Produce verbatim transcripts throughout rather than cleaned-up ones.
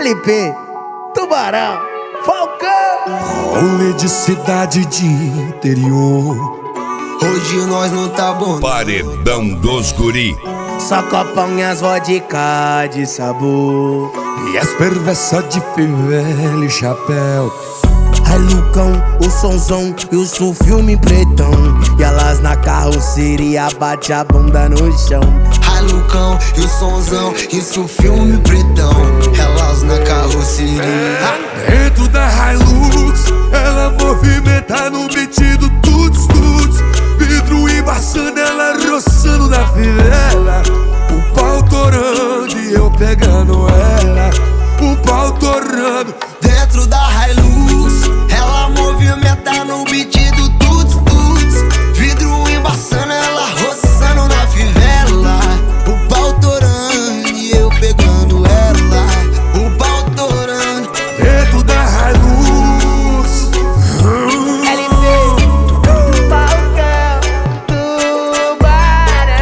L P, Tubarão, Falcão. Rolê de cidade de interior. Hoje nós não tá bom. Paredão dos guri. Só copão e as vodka de sabor. E as perversas de fivela e chapéu. Ai Lucão, o sonzão e o sul filme pretão. E elas na carroceria bate a bunda no chão. Ai Lucão e o sonzão, isso filme pretão. Elas na carroceria. Dentro da Hilux, ela movimenta no beat do tuts tuts. Vidro embaçando, ela roçando na fivela. O pau torando e eu pegando ela. O pau torando. Dentro da Hilux, ela movimenta no beat do tuts tuts. Vidro embaçando, ela roçando na fivela. O pau torando e eu pegando ela. O pau torando. Dentro da Hilux. L P, Falcão, Tubarão.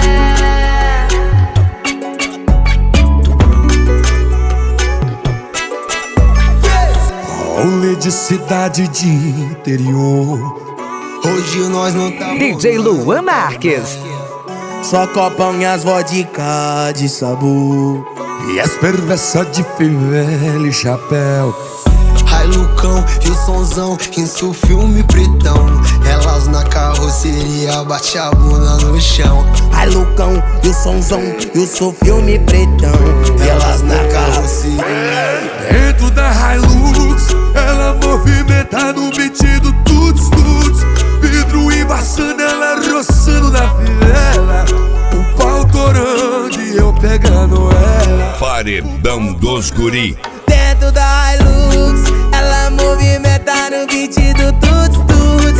Rolê de cidade de interior. Hoje nós não tá bom. D J Luan Marques. Só copão e as vodka de sabor. E as perversas de fivela e chapéu. Ai Lucão e o sonzão, isso filme pretão. Elas na carroceria bate a bunda no chão. Ai Lucão e o sonzão e o sul filme pretão. E elas na carroceria. Dentro da Hilux, ela movimenta no beat do tuts tuts. Vidro embaçando, ela roçando na fivela. O pau torando e eu pegando ela. Paredão dos guri. Dentro da Hilux, ela movimenta no beat do tuts tuts.